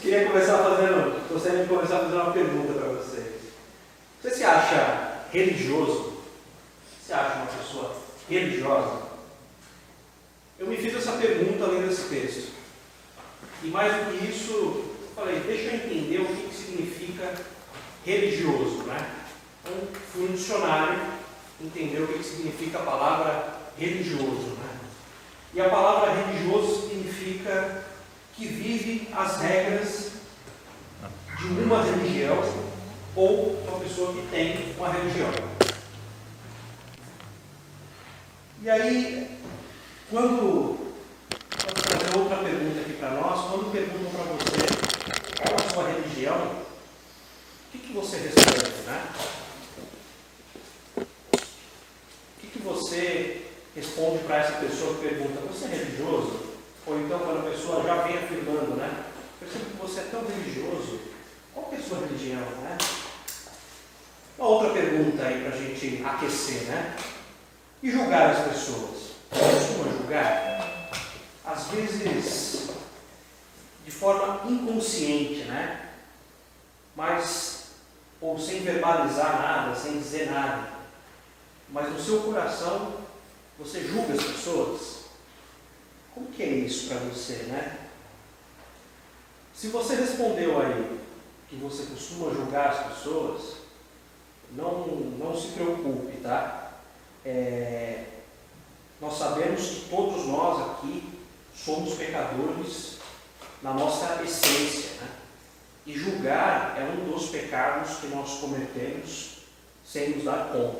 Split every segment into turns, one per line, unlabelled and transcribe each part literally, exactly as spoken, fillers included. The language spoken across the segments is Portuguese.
Queria começar fazendo, gostaria de começar fazendo uma pergunta para vocês. Você se acha religioso? Você acha uma pessoa religiosa? Eu me fiz essa pergunta lendo esse texto. E mais do que isso, eu falei, deixa eu entender o que, que significa religioso, né? Então, fui no dicionário entender o que, que significa a palavra religioso, né? E a palavra religioso significa que vive as regras de uma religião ou uma pessoa que tem uma religião. E aí, quando vamos fazer outra pergunta aqui para nós, quando perguntam para você qual a sua religião, o que, que você responde, né? O que, que você responde para essa pessoa que pergunta, você é religioso? Ou então quando a pessoa já vem afirmando, né? Percebo que você é tão religioso, qual que é a sua religião, né? Uma outra pergunta aí para a gente aquecer, né? E julgar as pessoas? Costuma julgar? Às vezes de forma inconsciente, né? Mas, ou sem verbalizar nada, sem dizer nada. Mas no seu coração, você julga as pessoas? Como que é isso para você, né? Se você respondeu aí que você costuma julgar as pessoas, não, não se preocupe, tá? É, nós sabemos que todos nós aqui somos pecadores na nossa essência, né? E julgar é um dos pecados que nós cometemos sem nos dar conta.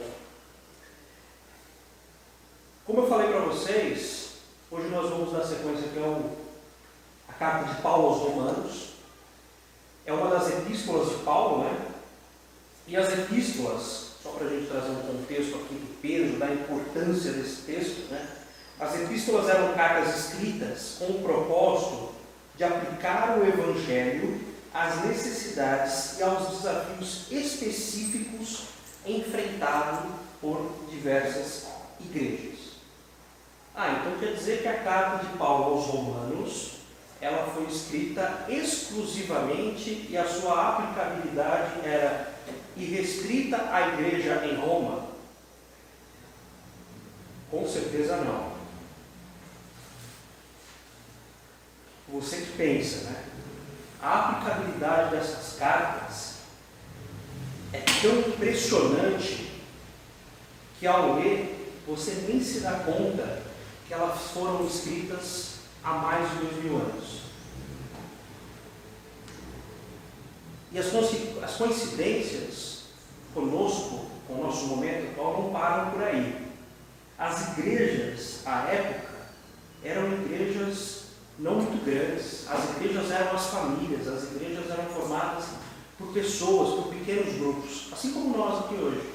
Como eu falei para vocês, hoje nós vamos dar sequência aqui a carta de Paulo aos Romanos. É uma das epístolas de Paulo, né? E as epístolas, só para a gente trazer um contexto aqui do peso, da importância desse texto, né? As epístolas eram cartas escritas com o propósito de aplicar o Evangelho às necessidades e aos desafios específicos enfrentados por diversas igrejas. Ah, então quer dizer que a carta de Paulo aos Romanos, ela foi escrita exclusivamente e a sua aplicabilidade era irrestrita à igreja em Roma? Com certeza não. Você que pensa, né? A aplicabilidade dessas cartas é tão impressionante que ao ler você nem se dá conta que elas foram escritas há mais de dois mil anos. E as, as coincidências conosco, com o nosso momento atual, não param por aí. As igrejas, à época, eram igrejas não muito grandes. As igrejas eram as famílias, as igrejas eram formadas por pessoas, por pequenos grupos, assim como nós aqui hoje.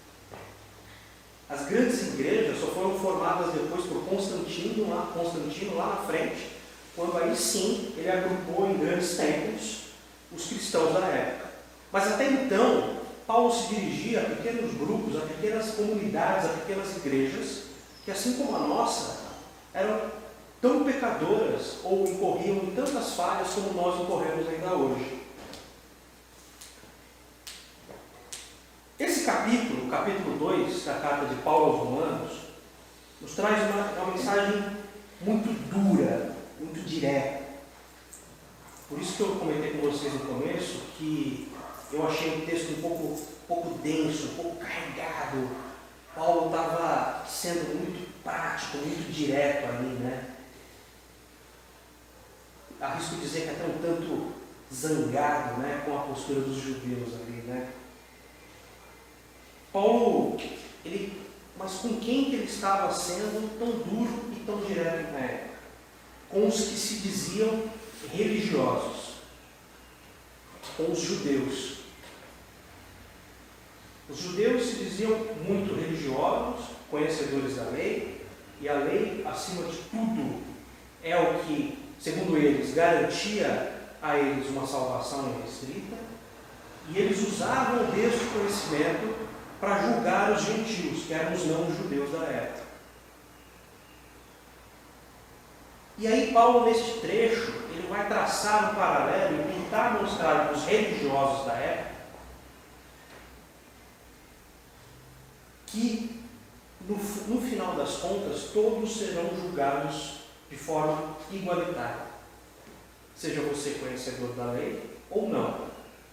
As grandes igrejas só foram formadas depois por Constantino lá, Constantino lá na frente, quando aí sim ele agrupou em grandes templos os cristãos da época. Mas até então, Paulo se dirigia a pequenos grupos, a pequenas comunidades, a pequenas igrejas, que assim como a nossa, eram tão pecadoras ou incorriam em tantas falhas como nós incorremos ainda hoje. Esse capítulo, o capítulo dois da carta de Paulo aos Romanos, nos traz uma, uma mensagem muito dura, muito direta. Por isso que eu comentei com vocês no começo que eu achei o texto um pouco, um pouco denso, um pouco carregado. Paulo estava sendo muito prático, muito direto ali, né? Arrisco dizer que até um tanto zangado, né, com a postura dos judeus ali, né? Paulo, ele, mas com quem que ele estava sendo tão duro e tão direto na época? Com os que se diziam religiosos, com os judeus. Os judeus se diziam muito religiosos, conhecedores da lei, e a lei, acima de tudo, é o que, segundo eles, garantia a eles uma salvação irrestrita, e eles usavam desse conhecimento para julgar os gentios, que eram os não-judeus da época. E aí Paulo, neste trecho, ele Testamento vai traçar um paralelo e tentar mostrar para os religiosos da época que, no, no final das contas, todos serão julgados de forma igualitária. Seja você conhecedor da lei ou não.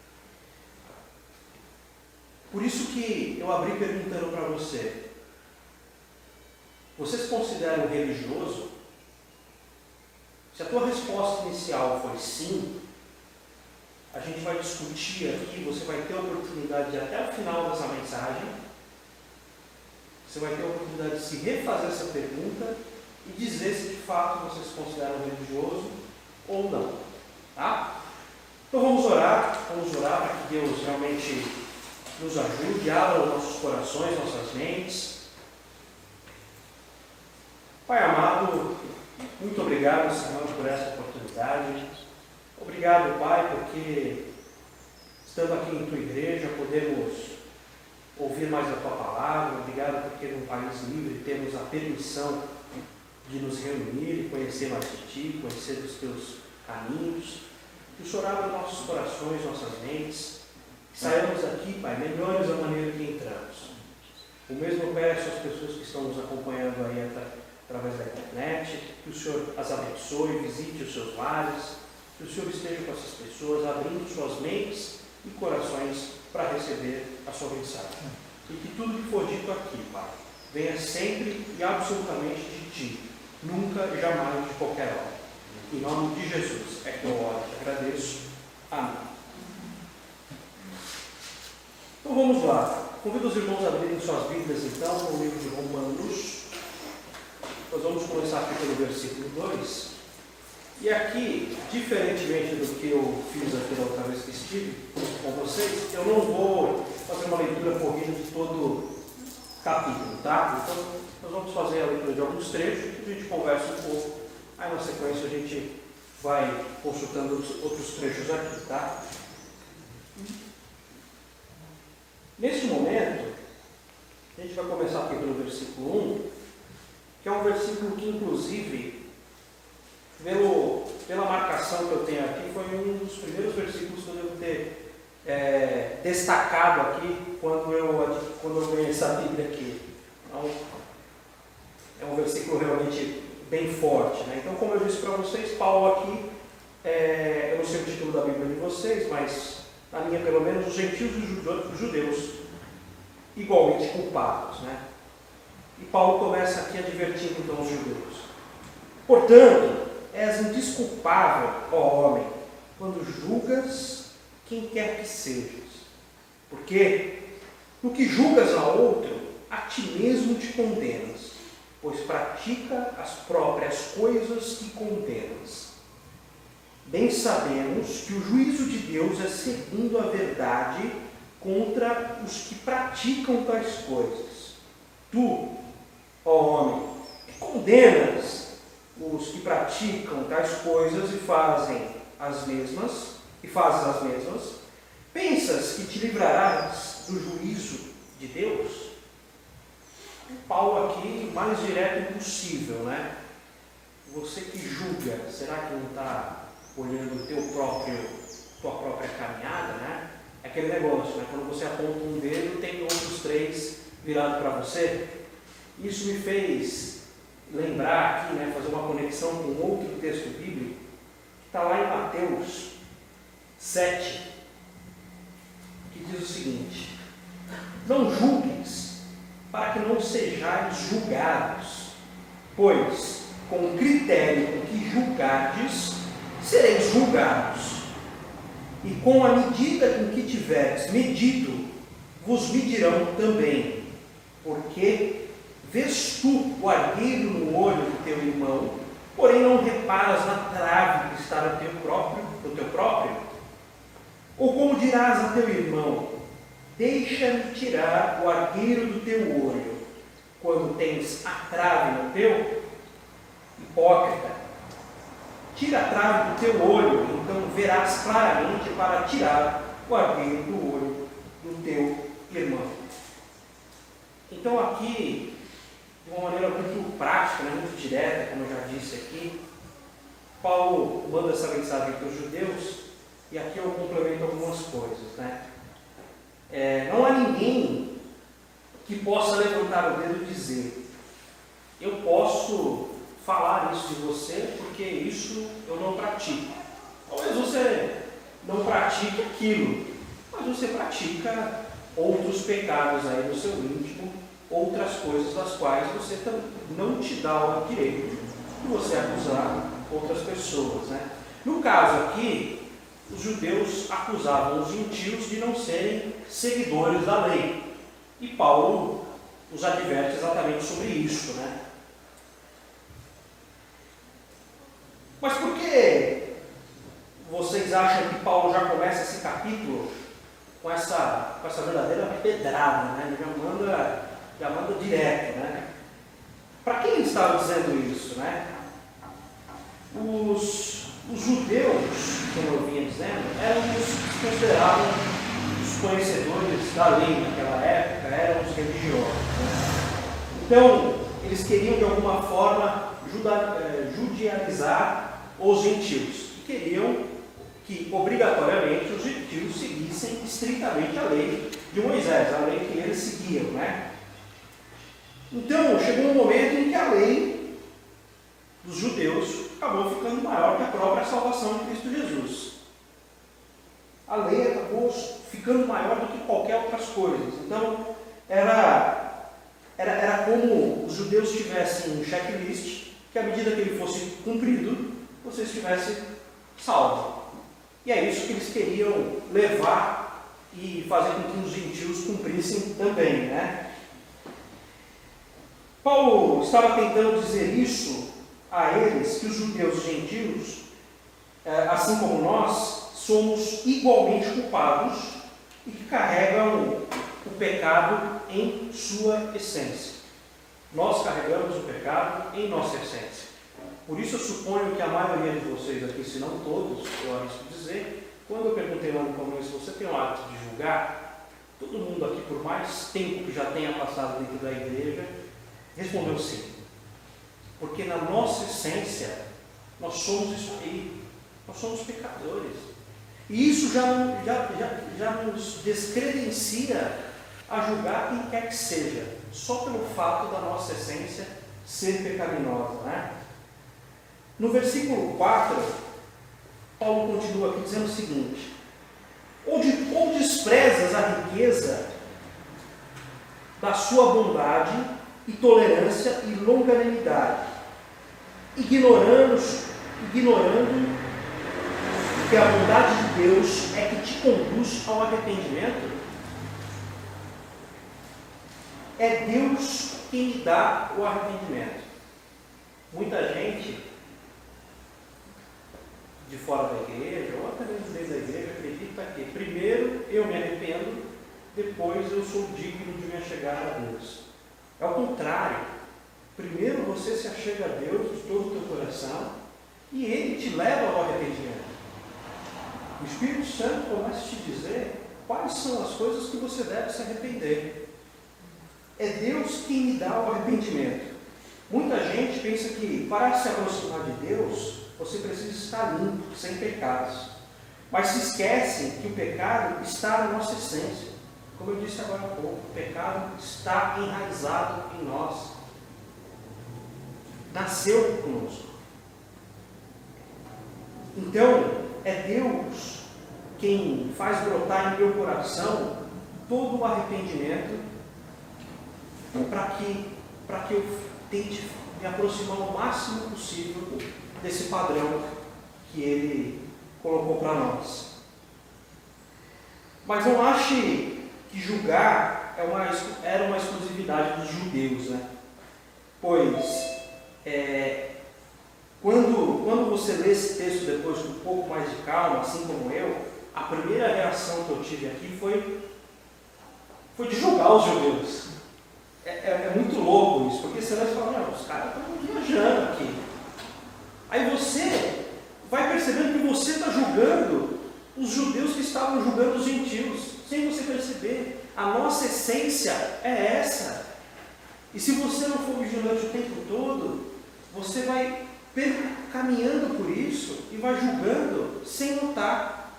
Por isso que eu abri perguntando para você: você se considera um religioso? Se a tua resposta inicial foi sim, a gente vai discutir aqui, você vai ter a oportunidade de, até o final dessa mensagem, você vai ter a oportunidade de se refazer essa pergunta e dizer se de fato você se considera um religioso ou não. Tá? Então vamos orar, vamos orar para que Deus realmente nos ajude, abra os nossos corações, nossas mentes. Pai amado, muito obrigado, Senhor, por essa oportunidade. Obrigado, Pai, porque estando aqui em Tua igreja, podemos ouvir mais a Tua palavra. Obrigado porque num país livre temos a permissão de nos reunir e conhecer mais de Ti, conhecer dos Teus caminhos. Que o Senhor abra nossos corações, nossas mentes, que saiamos daqui, Pai, melhores da maneira que entramos. O mesmo eu peço às pessoas que estão nos acompanhando aí através da internet, que o Senhor as abençoe, visite os seus lares, que o Senhor esteja com essas pessoas, abrindo suas mentes e corações para receber a sua mensagem. E que tudo que for dito aqui, Pai, venha sempre e absolutamente de Ti, nunca, jamais de qualquer hora. Em nome de Jesus é que eu oro e agradeço. Amém. Então vamos lá. Convido os irmãos a abrirem suas Bíblias então no livro de Romanos. Nós vamos começar aqui pelo versículo dois. E aqui, diferentemente do que eu fiz aqui da outra vez que estive com vocês, eu não vou fazer uma leitura corrida de todo o capítulo, tá? Então, nós vamos fazer a leitura de alguns trechos e a gente conversa um pouco. Aí, na sequência, a gente vai consultando outros trechos aqui, tá? Neste momento, a gente vai começar aqui pelo versículo um, que é um versículo que, inclusive, pelo, pela marcação que eu tenho aqui, foi um dos primeiros versículos que eu devo ter é, destacado aqui quando eu, quando eu ganhei essa Bíblia aqui. Então, é um versículo realmente bem forte, né? Então, como eu disse para vocês, Paulo aqui, é, eu não sei o título da Bíblia de vocês, mas na minha, pelo menos, os gentios e os judeus igualmente culpados, né? E Paulo começa aqui advertindo então os judeus. Portanto, és indesculpável, ó homem, quando julgas quem quer que sejas. Porque no que julgas a outro, a ti mesmo te condenas, pois pratica as próprias coisas que condenas. Bem sabemos que o juízo de Deus é segundo a verdade contra os que praticam tais coisas. Tu, ó homem, que condenas os que praticam tais coisas e fazem as mesmas, e fazes as mesmas, pensas que te livrarás do juízo de Deus? Paulo aqui, mais direto impossível, né? Você que julga, será que não está olhando o teu próprio, tua própria caminhada, né? É aquele negócio, né? Quando você aponta um dedo, tem outros três virados para você. Isso me fez lembrar aqui, né, fazer uma conexão com outro texto bíblico, que está lá em Mateus sete, que diz o seguinte: não julgues, para que não sejais julgados, pois com o critério com que julgardes, sereis julgados, e com a medida com que tiverdes medido, vos medirão também. Porque vês tu o argueiro no olho do teu irmão, porém não reparas na trave que está no teu próprio, no teu próprio? Ou como dirás a teu irmão: deixa-me tirar o argueiro do teu olho, quando tens a trave no teu? Hipócrita, tira a trave do teu olho, então verás claramente para tirar o argueiro do olho do teu irmão. Então aqui, de uma maneira muito prática, né, muito direta, como eu já disse aqui, Paulo manda essa mensagem para os judeus, e aqui eu complemento algumas coisas, né? É, não há ninguém que possa levantar o dedo e dizer: eu posso falar isso de você porque isso eu não pratico. Talvez você não pratique aquilo, mas você pratica outros pecados aí no seu íntimo, outras coisas das quais você não te dá o direito de você acusar outras pessoas, né? No caso aqui, os judeus acusavam os gentios de não serem seguidores da lei. E Paulo os adverte exatamente sobre isso, né? Mas por que vocês acham que Paulo já começa esse capítulo com essa, com essa verdadeira pedrada, né? Ele já manda, já manda direto, né? Para quem ele estava dizendo isso, né? Os, os judeus, como eu vinha dizendo, eram os que consideravam os conhecedores da lei naquela época, eram os religiosos, né? Então, eles queriam de alguma forma juda, eh, judializar os gentios, e queriam que obrigatoriamente os gentios seguissem estritamente a lei de Moisés, a lei que eles seguiam, né? Então, chegou um momento em que a lei dos judeus acabou ficando maior que a própria salvação de Cristo Jesus. A lei acabou ficando maior do que qualquer outras coisas. Então, era, era, era como os judeus tivessem um checklist, que à medida que ele fosse cumprido, você estivesse salvo. E é isso que eles queriam levar e fazer com que os gentios cumprissem também, né? Paulo estava tentando dizer isso a eles, que os judeus e gentios, assim como nós, somos igualmente culpados e que carregam o pecado em sua essência. Nós carregamos o pecado em nossa essência. Por isso eu suponho que a maioria de vocês aqui, se não todos, eu arrisco dizer, quando eu perguntei lá no começo, você tem o hábito de julgar? Todo mundo aqui, por mais tempo que já tenha passado dentro da igreja, respondeu sim. Porque na nossa essência, nós somos isso aí, nós somos pecadores. E isso já, já, já, já nos descredencia a julgar quem quer que seja, só pelo fato da nossa essência ser pecaminosa, né? No versículo quatro, Paulo continua aqui dizendo o seguinte: ou, de, ou desprezas a riqueza da sua bondade e tolerância e longanimidade, ignorando, ignorando que a bondade de Deus é que te conduz ao arrependimento? É Deus quem lhe dá o arrependimento. Muita gente de fora da igreja, ou até mesmo dentro da igreja, acredita que primeiro eu me arrependo, depois eu sou digno de me achegar a Deus. É o contrário. Primeiro você se achega a Deus de todo o teu coração e Ele te leva ao arrependimento. O Espírito Santo começa a te dizer quais são as coisas que você deve se arrepender. É Deus quem lhe dá o arrependimento. Muita gente pensa que para se aproximar de Deus, você precisa estar limpo, sem pecados. Mas se esquecem que o pecado está na nossa essência. Como eu disse agora há pouco, o pecado está enraizado em nós. Nasceu conosco. Então, é Deus quem faz brotar em meu coração todo o arrependimento para que, para que eu tente me aproximar o máximo possível desse padrão que Ele colocou para nós. Mas não ache que julgar é uma, era uma exclusividade dos judeus, né? Pois, é, quando, quando você lê esse texto depois com um pouco mais de calma, assim como eu, a primeira reação que eu tive aqui foi, foi de julgar os judeus. É, é, é muito louco isso, porque você vai falar, não, os caras estão viajando aqui. Aí você vai percebendo que você está julgando os judeus que estavam julgando os gentios, sem você perceber. A nossa essência é essa. E se você não for vigilante o tempo todo, você vai caminhando por isso e vai julgando sem notar.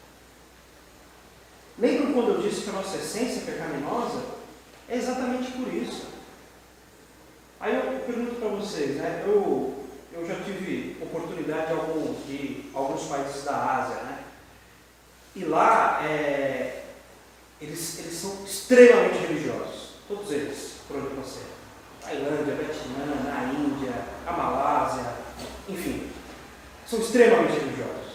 Lembram quando eu disse que a nossa essência é pecaminosa? É exatamente por isso. Aí eu pergunto para vocês, né? eu, eu já tive oportunidade de alguns, de alguns países da Ásia, né? E lá é, eles, eles são extremamente religiosos, todos eles, por onde você. Tailândia, Vietnã, a Índia, a Malásia, enfim, são extremamente religiosos.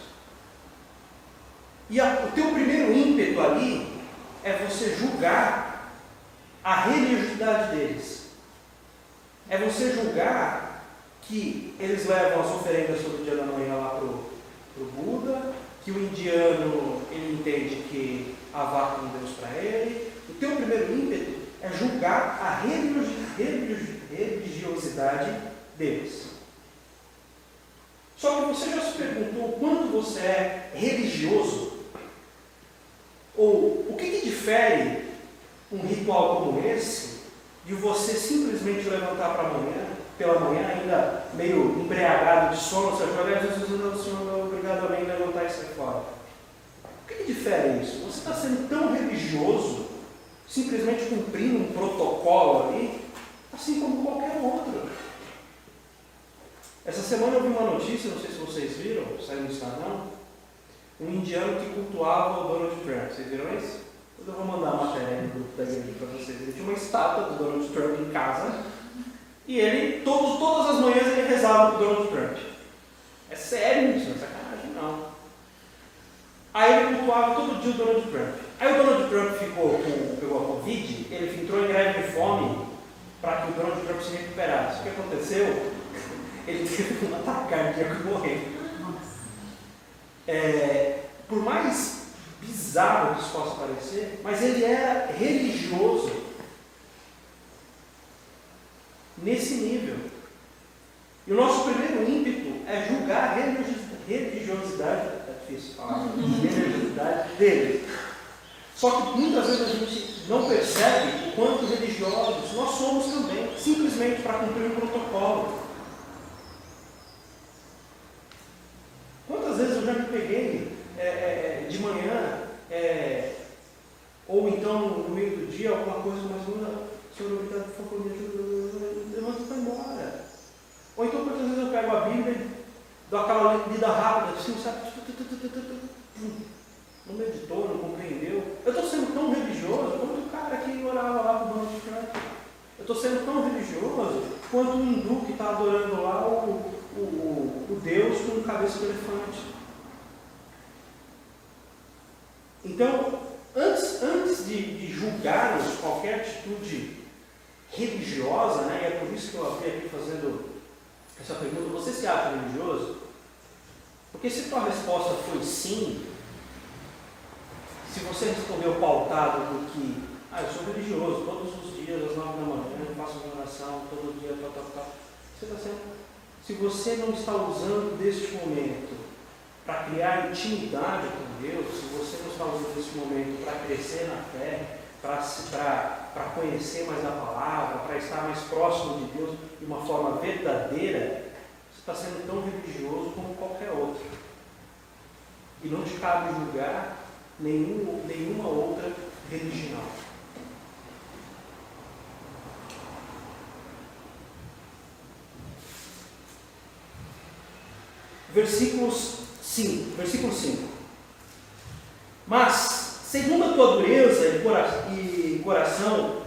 E a, o teu primeiro ímpeto ali é você julgar a religiosidade deles. É você julgar que eles levam as oferendas todo dia da manhã lá para o Buda, que o indiano ele entende que há vaca é um Deus para ele. O teu primeiro ímpeto é julgar a religiosidade deles. Só que você já se perguntou o quanto você é religioso? Ou o que, que difere um ritual como esse de você simplesmente levantar para amanhã, pela manhã, ainda meio embriagado de sono, você vai dizer, Jesus, o Senhor é obrigado a mim levantar e sair fora. O que, que difere isso? Você está sendo tão religioso, simplesmente cumprindo um protocolo ali, assim como qualquer outro. Essa semana eu vi uma notícia, não sei se vocês viram, saiu no Instagram, um indiano que cultuava o Donald Trump. Vocês viram isso? Eu vou mandar uma matéria no grupo da igreja para vocês. Ele tinha uma estátua do Donald Trump em casa e ele, todos, todas as manhãs, ele rezava para o Donald Trump. É sério isso, não é sacanagem não. Aí ele cultuava todo dia o Donald Trump. Aí o Donald Trump ficou com, pegou a Covid, ele entrou em greve de fome para que o Donald Trump se recuperasse. O que aconteceu? Ele teve um ataque cardíaco e morreu. É, por mais bizarro que isso possa parecer, mas ele era religioso nesse nível. E o nosso primeiro ímpeto é julgar a religiosidade, é difícil falar, religiosidade dele. Só que muitas vezes a gente não percebe o quanto religiosos nós somos também, simplesmente para cumprir um protocolo. Quantas vezes eu já me peguei é, é, de manhã, é, ou então no meio do dia, alguma coisa, mas não, Senhor, obrigado, por favor, me ajuda, levanta e vai embora. Ou então quantas vezes eu pego a Bíblia e dou aquela lida rápida, assim, sabe? Não meditou, não compreendeu. Eu estou sendo tão religioso quanto o cara que orava lá para o Donald Trump. Eu estou sendo tão religioso quanto o hindu que está adorando lá o, o, o, o Deus com cabeça de elefante. Então, antes, antes de, de julgarmos qualquer atitude religiosa, né, e é por isso que eu abri aqui fazendo essa pergunta, você se acha religioso? Porque se tua resposta foi sim, se você respondeu pautado do que, ah, eu sou religioso, todos os dias, às nove da manhã, eu faço minha oração, todo dia, tal, tal, tal. Você está sendo, se você não está usando deste momento para criar intimidade com Deus, se você não está usando deste momento para crescer na fé, para conhecer mais a palavra, para estar mais próximo de Deus de uma forma verdadeira, você está sendo tão religioso como qualquer outro. E não te cabe julgar nenhum, nenhuma outra religião. Versículos cinco, versículo cinco. Mas, segundo a tua dureza e coração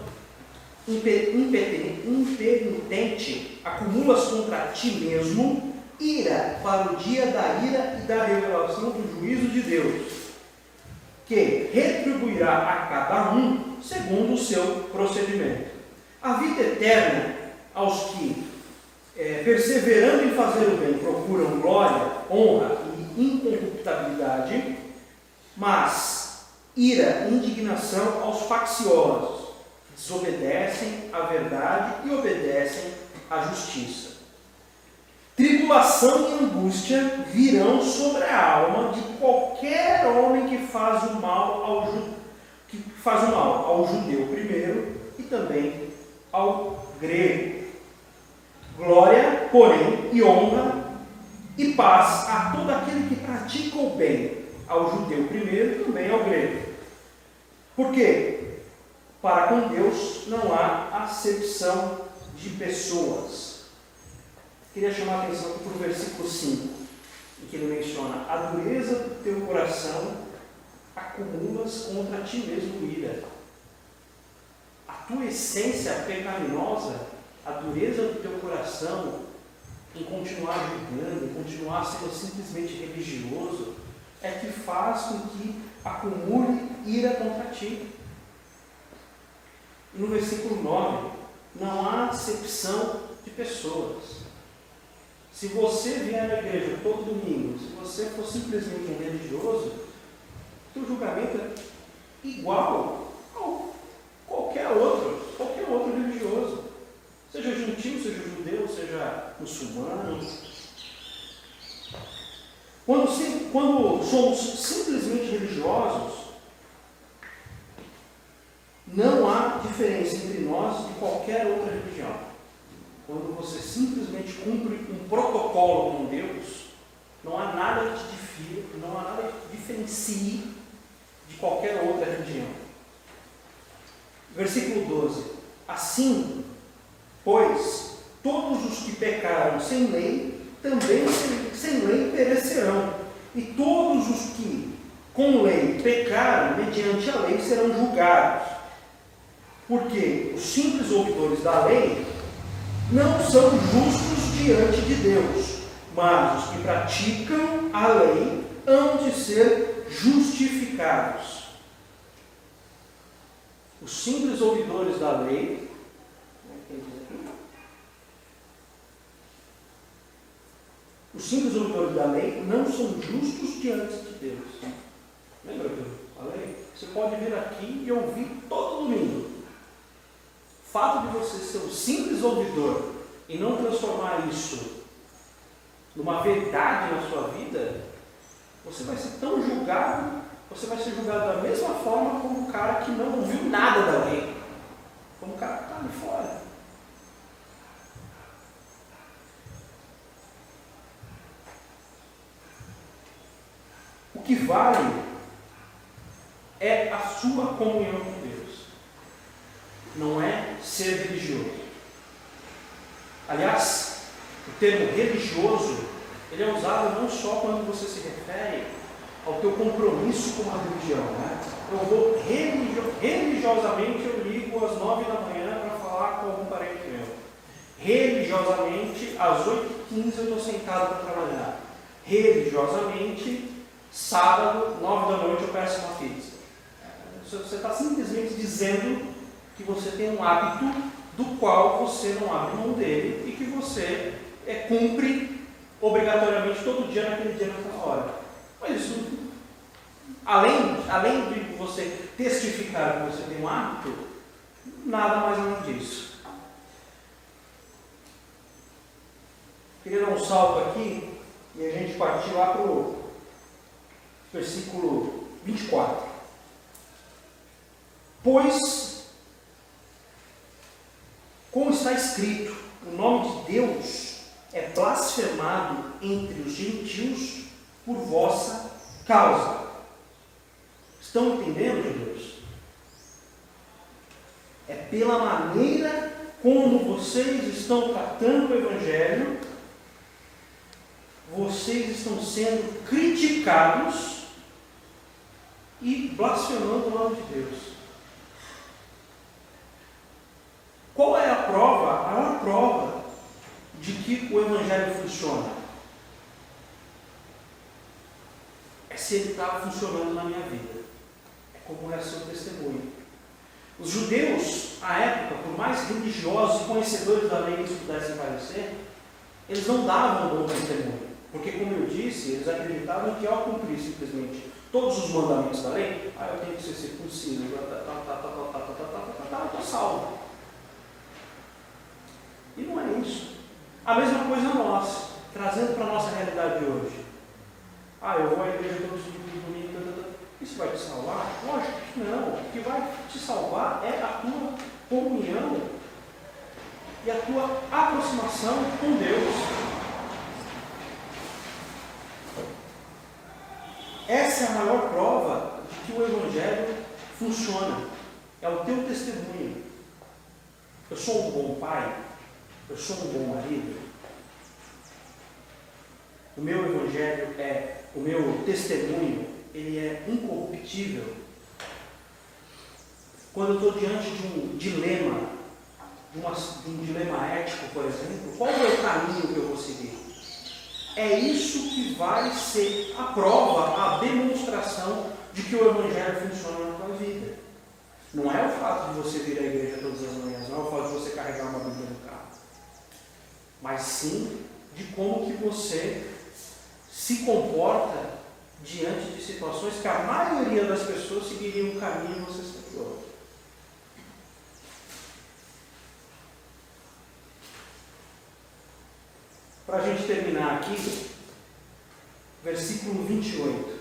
impenitente, acumulas contra ti mesmo ira para o dia da ira e da revelação do juízo de Deus, que retribuirá a cada um segundo o seu procedimento. A vida eterna aos que, é, perseverando em fazer o bem, procuram glória, honra e incorruptibilidade, mas ira e indignação aos facciosos, que desobedecem à verdade e obedecem à justiça. Tribulação e angústia virão sobre a alma de qualquer homem que faz o mal ao, ju... que faz o mal ao judeu primeiro e também ao grego. Glória, porém, e honra E paz a todo aquele que pratica o bem, ao judeu primeiro e também ao grego. Por quê? Para com Deus não há acepção de pessoas. Queria chamar a atenção aqui para o versículo cinco, em que ele menciona: a dureza do teu coração acumulas contra ti mesmo ira. A tua essência pecaminosa, a dureza do teu coração em continuar julgando, em continuar sendo simplesmente religioso, é que faz com que acumule ira contra ti. E no versículo nove, não há acepção de pessoas. Se você vier na igreja todo domingo, se você for simplesmente um religioso, o seu julgamento é igual a qualquer outro, qualquer outro religioso. Seja gentil, seja judeu, seja muçulmano. Quando, quando somos simplesmente religiosos, não há diferença entre nós e qualquer outra religião. Quando você simplesmente cumpre um protocolo com Deus, não há nada que te difira, não há nada que te diferencie de qualquer outra religião. Versículo doze. Assim, pois, todos os que pecaram sem lei, também sem, sem lei perecerão. E todos os que com lei pecaram mediante a lei serão julgados. Porque os simples ouvidores da lei não são justos diante de Deus, mas os que praticam a lei hão de ser justificados. Os simples ouvidores da lei, os simples ouvidores da lei não são justos diante de Deus. Lembra que eu falei? Você pode vir aqui e ouvir todo domingo. O fato de você ser um simples ouvidor e não transformar isso numa verdade na sua vida, você vai ser tão julgado, você vai ser julgado da mesma forma como o cara que não ouviu nada da lei, como o cara que está ali fora. O que vale é a sua comunhão com Deus. Não é ser religioso. Aliás, o termo religioso, ele é usado não só quando você se refere ao teu compromisso com a religião. Né? Eu vou religio- religiosamente, eu ligo às nove da manhã para falar com algum parente meu. Religiosamente, às oito e quinze eu estou sentado para trabalhar. Religiosamente, sábado, nove da noite eu peço uma pizza. Você está simplesmente dizendo que você tem um hábito do qual você não abre mão dele e que você é, cumpre obrigatoriamente todo dia naquele dia, naquela hora. Mas isso, além, além de você testificar que você tem um hábito, nada mais além disso. Queria dar um salto aqui e a gente partir lá para o versículo vinte e quatro. Pois, como está escrito, o nome de Deus é blasfemado entre os gentios por vossa causa. Estão entendendo, judeus? É pela maneira como vocês estão tratando o Evangelho, vocês estão sendo criticados e blasfemando o nome de Deus. Qual é a prova, a maior prova de que o Evangelho funciona? É se ele está funcionando na minha vida. É como é seu testemunho. Os judeus, à época, por mais religiosos e conhecedores da lei que eles pudessem parecer, eles não davam um bom testemunho. Porque, como eu disse, eles acreditavam que ao cumprir simplesmente todos os mandamentos da lei, ah, eu tenho que ser circunciso, eu estou salvo. E não é isso. A mesma coisa nós, trazendo para a nossa realidade de hoje. Ah, eu vou à igreja todos os dias, domingo, isso vai te salvar? Lógico que não. O que vai te salvar é a tua comunhão e a tua aproximação com Deus. Essa é a maior prova de que o Evangelho funciona. É o teu testemunho. Eu sou um bom pai? Eu sou um bom marido? O meu Evangelho é, o meu testemunho, ele é incorruptível. Quando eu estou diante de um dilema, de, uma, de um dilema ético, por exemplo, qual é o caminho que eu vou seguir? É isso que vai ser a prova, a demonstração de que o Evangelho funciona na tua vida. Não é o fato de você vir à igreja todas as manhãs, não é o fato de você carregar uma Bíblia no carro, mas sim de como que você se comporta diante de situações que a maioria das pessoas seguiriam um caminho e você seguiria outro. Para a gente terminar aqui, versículo vinte e oito.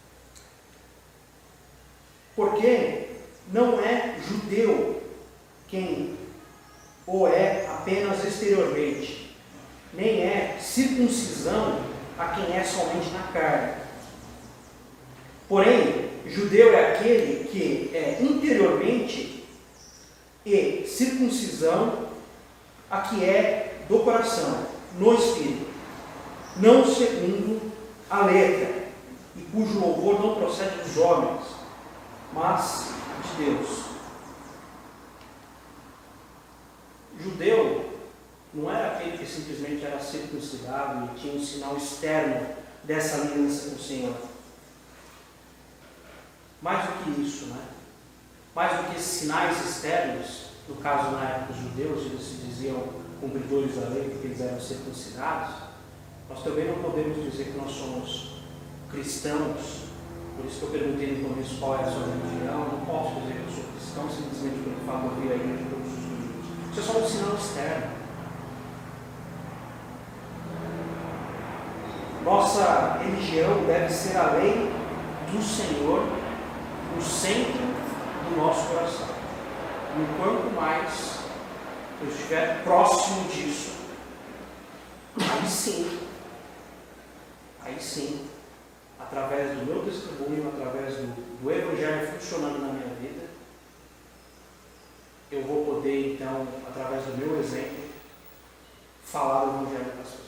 Porque não é judeu quem o é apenas exteriormente, nem é circuncisão a quem é somente na carne. Porém, judeu é aquele que é interiormente, e circuncisão a que é do coração, no espírito, não segundo a letra, e cujo louvor não procede dos homens, mas de Deus. Judeu não era aquele que simplesmente era circuncidado e tinha um sinal externo dessa aliança com o Senhor. Mais do que isso, né? Mais do que esses sinais externos, no caso na época dos judeus, eles se diziam cumpridores da lei porque eles eram circuncidados, nós também não podemos dizer que nós somos cristãos. Por isso que eu perguntei no começo qual é a sua religião. Não posso dizer que eu sou cristão simplesmente porque falo ouvir a igreja todos os domingos. Isso é só um sinal externo. Nossa religião deve ser a lei do Senhor no centro do nosso coração. E quanto mais eu estiver próximo disso, aí sim, aí sim, através do meu testemunho, através do, do Evangelho funcionando na minha vida, eu vou poder então, através do meu exemplo, falar o Evangelho para as pessoas.